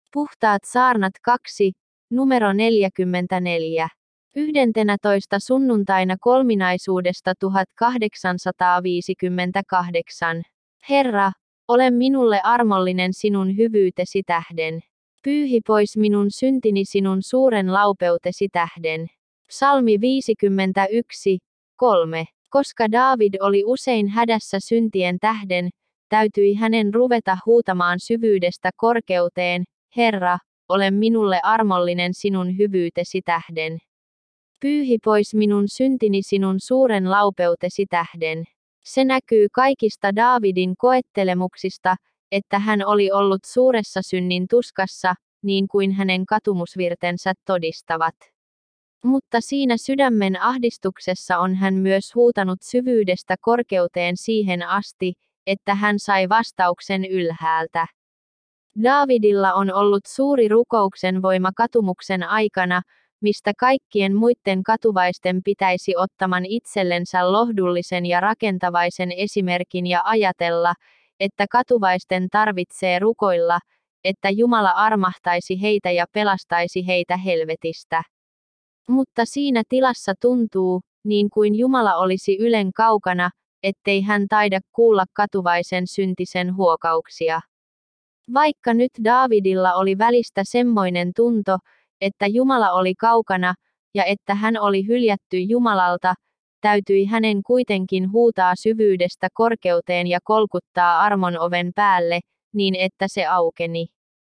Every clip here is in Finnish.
Puhtaat saarnat 2, numero 44. 11. sunnuntaina kolminaisuudesta 1858. Herra, ole minulle armollinen sinun hyvyytesi tähden. Pyyhi pois minun syntini sinun suuren laupeutesi tähden. Psalmi 51, 3. Koska Daavid oli usein hädässä syntien tähden, täytyi hänen ruveta huutamaan syvyydestä korkeuteen, Herra, ole minulle armollinen sinun hyvyytesi tähden. Pyyhi pois minun syntini sinun suuren laupeutesi tähden. Se näkyy kaikista Daavidin koettelemuksista, että hän oli ollut suuressa synnin tuskassa, niin kuin hänen katumusvirtensä todistavat. Mutta siinä sydämen ahdistuksessa on hän myös huutanut syvyydestä korkeuteen siihen asti, että hän sai vastauksen ylhäältä. Daavidilla on ollut suuri rukouksen voima katumuksen aikana, mistä kaikkien muiden katuvaisten pitäisi ottaman itsellensä lohdullisen ja rakentavaisen esimerkin ja ajatella, että katuvaisten tarvitsee rukoilla, että Jumala armahtaisi heitä ja pelastaisi heitä helvetistä. Mutta siinä tilassa tuntuu, niin kuin Jumala olisi ylen kaukana, ettei hän taida kuulla katuvaisen syntisen huokauksia. Vaikka nyt Daavidilla oli välistä semmoinen tunto, että Jumala oli kaukana, ja että hän oli hyljätty Jumalalta, täytyi hänen kuitenkin huutaa syvyydestä korkeuteen ja kolkuttaa armon oven päälle, niin että se aukeni.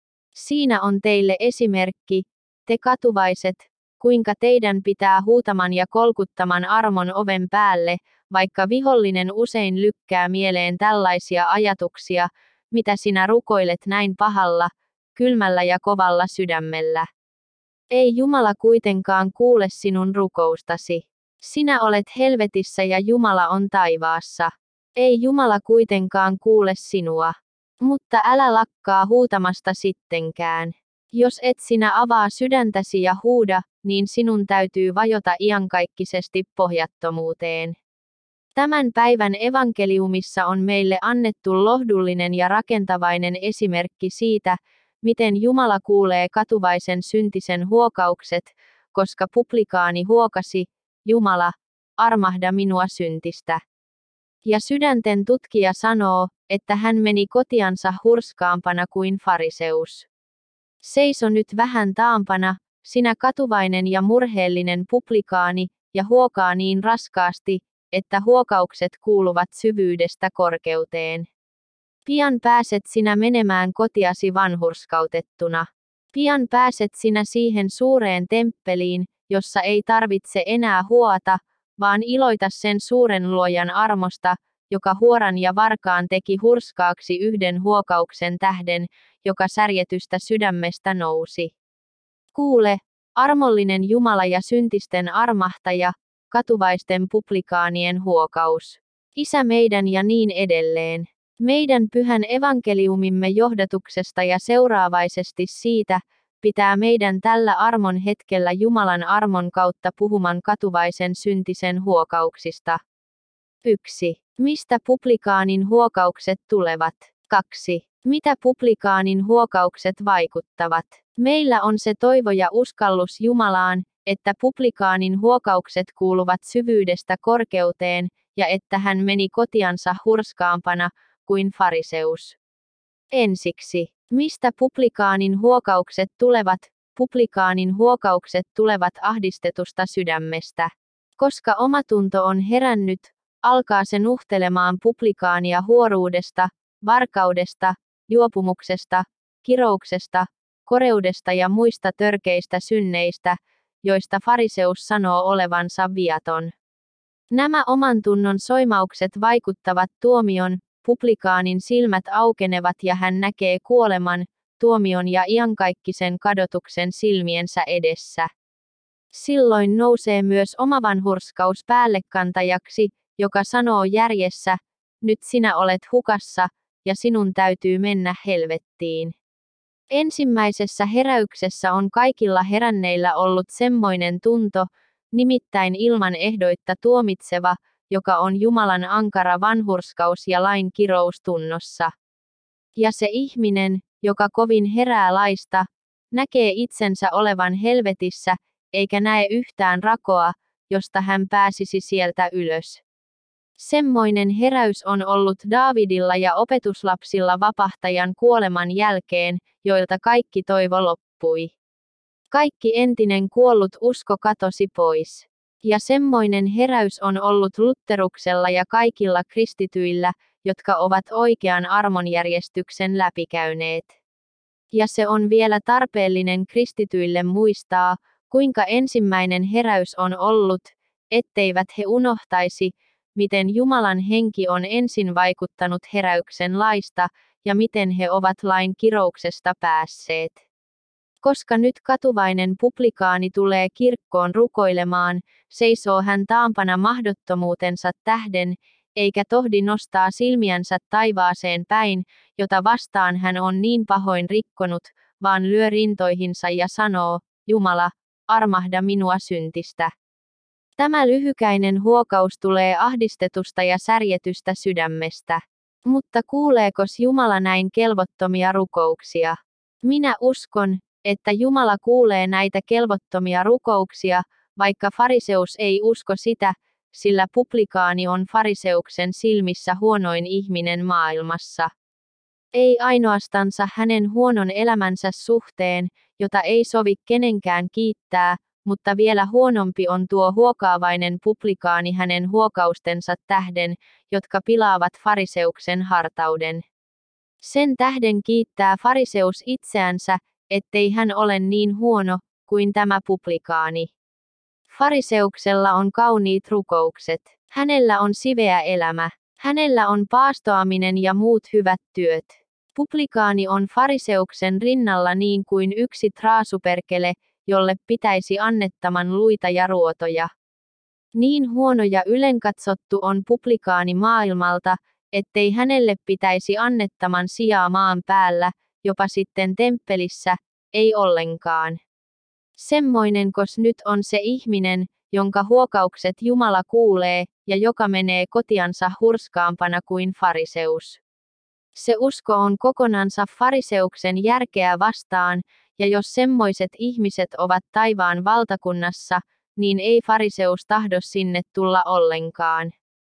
Siinä on teille esimerkki, te katuvaiset, kuinka teidän pitää huutaman ja kolkuttaman armon oven päälle, vaikka vihollinen usein lykkää mieleen tällaisia ajatuksia, mitä sinä rukoilet näin pahalla, kylmällä ja kovalla sydämellä. Ei Jumala kuitenkaan kuule sinun rukoustasi. Sinä olet helvetissä ja Jumala on taivaassa. Ei Jumala kuitenkaan kuule sinua. Mutta älä lakkaa huutamasta sittenkään. Jos et sinä avaa sydäntäsi ja huuda, niin sinun täytyy vajota iankaikkisesti pohjattomuuteen. Tämän päivän evankeliumissa on meille annettu lohdullinen ja rakentavainen esimerkki siitä, miten Jumala kuulee katuvaisen syntisen huokaukset, koska publikaani huokasi, Jumala, armahda minua syntistä. Ja sydänten tutkija sanoo, että hän meni kotiansa hurskaampana kuin fariseus. Seiso nyt vähän taampana, sinä katuvainen ja murheellinen publikaani, ja huokaa niin raskaasti, että huokaukset kuuluvat syvyydestä korkeuteen. Pian pääset sinä menemään kotiasi vanhurskautettuna. Pian pääset sinä siihen suureen temppeliin, jossa ei tarvitse enää huota, vaan iloita sen suuren luojan armosta, joka huoran ja varkaan teki hurskaaksi yhden huokauksen tähden, joka särjetystä sydämestä nousi. Kuule, armollinen Jumala ja syntisten armahtaja, katuvaisten publikaanien huokaus. Isä meidän ja niin edelleen. Meidän pyhän evankeliumimme johdatuksesta ja seuraavaisesti siitä, pitää meidän tällä armon hetkellä Jumalan armon kautta puhuman katuvaisen syntisen huokauksista. 1. Mistä publikaanin huokaukset tulevat? 2. Mitä publikaanin huokaukset vaikuttavat? Meillä on se toivo ja uskallus Jumalaan, että publikaanin huokaukset kuuluvat syvyydestä korkeuteen, ja että hän meni kotiansa hurskaampana kuin fariseus. Ensiksi, mistä publikaanin huokaukset tulevat? Publikaanin huokaukset tulevat ahdistetusta sydämestä. Koska omatunto on herännyt, alkaa se nuhtelemaan publikaania huoruudesta, varkaudesta, juopumuksesta, kirouksesta, koreudesta ja muista törkeistä synneistä, joista fariseus sanoo olevansa viaton. Nämä omantunnon soimaukset vaikuttavat tuomion, publikaanin silmät aukenevat ja hän näkee kuoleman, tuomion ja iankaikkisen kadotuksen silmiensä edessä. Silloin nousee myös omavanhurskaus päällekantajaksi, joka sanoo järjessä, nyt sinä olet hukassa, ja sinun täytyy mennä helvettiin. Ensimmäisessä heräyksessä on kaikilla heränneillä ollut semmoinen tunto, nimittäin ilman ehdoitta tuomitseva, joka on Jumalan ankara vanhurskaus ja lain kirous tunnossa. Ja se ihminen, joka kovin herää laista, näkee itsensä olevan helvetissä, eikä näe yhtään rakoa, josta hän pääsisi sieltä ylös. Semmoinen heräys on ollut Daavidilla ja opetuslapsilla vapahtajan kuoleman jälkeen, joilta kaikki toivo loppui. Kaikki entinen kuollut usko katosi pois. Ja semmoinen heräys on ollut Lutteruksella ja kaikilla kristityillä, jotka ovat oikean armonjärjestyksen läpikäyneet. Ja se on vielä tarpeellinen kristityille muistaa, kuinka ensimmäinen heräys on ollut, etteivät he unohtaisi, miten Jumalan henki on ensin vaikuttanut heräyksen laista, ja miten he ovat lain kirouksesta päässeet. Koska nyt katuvainen publikaani tulee kirkkoon rukoilemaan, seisoo hän taampana mahdottomuutensa tähden, eikä tohdi nostaa silmiänsä taivaaseen päin, jota vastaan hän on niin pahoin rikkonut, vaan lyö rintoihinsa ja sanoo, Jumala, armahda minua syntistä. Tämä lyhykäinen huokaus tulee ahdistetusta ja särjetystä sydämestä. Mutta kuuleekos Jumala näin kelvottomia rukouksia? Minä uskon, että Jumala kuulee näitä kelvottomia rukouksia, vaikka fariseus ei usko sitä, sillä publikaani on fariseuksen silmissä huonoin ihminen maailmassa. Ei ainoastansa hänen huonon elämänsä suhteen, jota ei sovi kenenkään kiittää, mutta vielä huonompi on tuo huokaavainen publikaani hänen huokaustensa tähden, jotka pilaavat fariseuksen hartauden. Sen tähden kiittää fariseus itseänsä, ettei hän ole niin huono kuin tämä publikaani. Fariseuksella on kauniit rukoukset. Hänellä on siveä elämä. Hänellä on paastoaminen ja muut hyvät työt. Publikaani on fariseuksen rinnalla niin kuin yksi traasuperkele, jolle pitäisi annettaman luita ja ruotoja. Niin huono ja ylenkatsottu on publikaani maailmalta, ettei hänelle pitäisi annettaman sijaa maan päällä, jopa sitten temppelissä, ei ollenkaan. Semmoinenkos nyt on se ihminen, jonka huokaukset Jumala kuulee, ja joka menee kotiansa hurskaampana kuin fariseus. Se usko on kokonansa fariseuksen järkeä vastaan, ja jos semmoiset ihmiset ovat taivaan valtakunnassa, niin ei fariseus tahdo sinne tulla ollenkaan.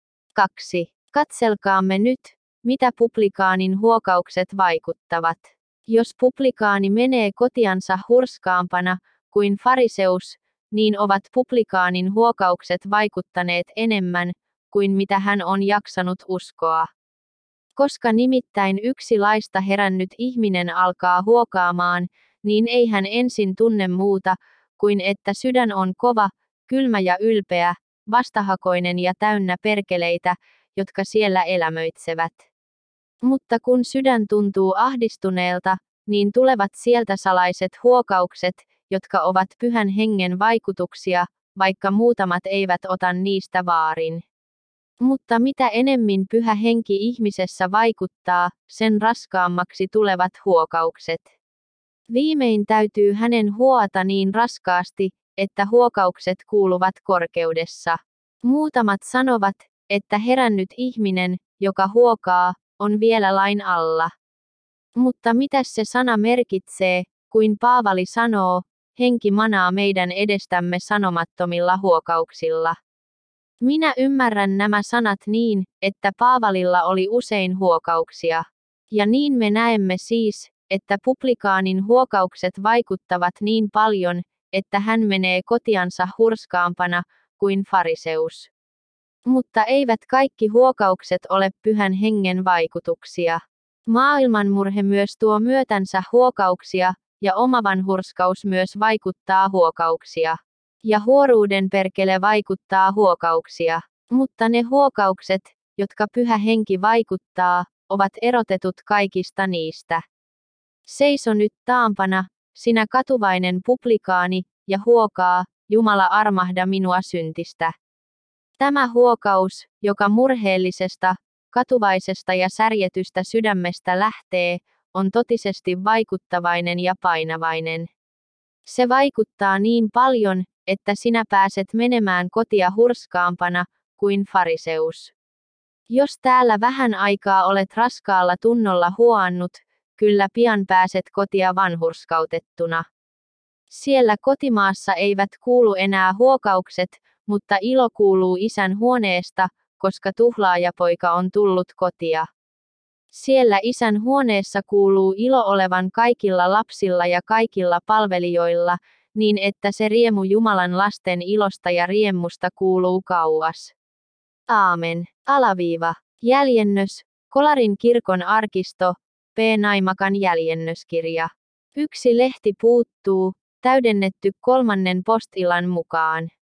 2. Katselkaamme nyt, mitä publikaanin huokaukset vaikuttavat. Jos publikaani menee kotiansa hurskaampana kuin fariseus, niin ovat publikaanin huokaukset vaikuttaneet enemmän kuin mitä hän on jaksanut uskoa. Koska nimittäin yksi laista herännyt ihminen alkaa huokaamaan, niin ei hän ensin tunne muuta kuin että sydän on kova, kylmä ja ylpeä, vastahakoinen ja täynnä perkeleitä, jotka siellä elämöitsevät. Mutta kun sydän tuntuu ahdistuneelta, niin tulevat sieltä salaiset huokaukset, jotka ovat Pyhän Hengen vaikutuksia, vaikka muutamat eivät ota niistä vaarin. Mutta mitä enemmän Pyhä Henki ihmisessä vaikuttaa, sen raskaammaksi tulevat huokaukset. Viimein täytyy hänen huoata niin raskaasti, että huokaukset kuuluvat korkeudessa. Muutamat sanovat, että herännyt ihminen, joka huokaa, on vielä lain alla. Mutta mitä se sana merkitsee, kuin Paavali sanoo, henki manaa meidän edestämme sanomattomilla huokauksilla. Minä ymmärrän nämä sanat niin, että Paavalilla oli usein huokauksia. Ja niin me näemme siis, että publikaanin huokaukset vaikuttavat niin paljon, että hän menee kotiansa hurskaampana kuin fariseus. Mutta eivät kaikki huokaukset ole Pyhän Hengen vaikutuksia. Maailmanmurhe myös tuo myötänsä huokauksia, ja omavanhurskaus myös vaikuttaa huokauksia. Ja huoruuden perkele vaikuttaa huokauksia. Mutta ne huokaukset, jotka Pyhä Henki vaikuttaa, ovat erotetut kaikista niistä. Seiso nyt taampana, sinä katuvainen publikaani, ja huokaa, Jumala armahda minua syntistä. Tämä huokaus, joka murheellisesta, katuvaisesta ja särjetystä sydämestä lähtee, on totisesti vaikuttavainen ja painavainen. Se vaikuttaa niin paljon, että sinä pääset menemään kotia hurskaampana kuin fariseus. Jos täällä vähän aikaa olet raskaalla tunnolla huoannut, kyllä pian pääset kotia vanhurskautettuna. Siellä kotimaassa eivät kuulu enää huokaukset, mutta ilo kuuluu isän huoneesta, koska tuhlaajapoika on tullut kotia. Siellä isän huoneessa kuuluu ilo olevan kaikilla lapsilla ja kaikilla palvelijoilla, niin että se riemu Jumalan lasten ilosta ja riemusta kuuluu kauas. Aamen. Jäljennös. Kolarin kirkon arkisto. P. Naimakan jäljennöskirja. Yksi lehti puuttuu, täydennetty 3. postillan mukaan.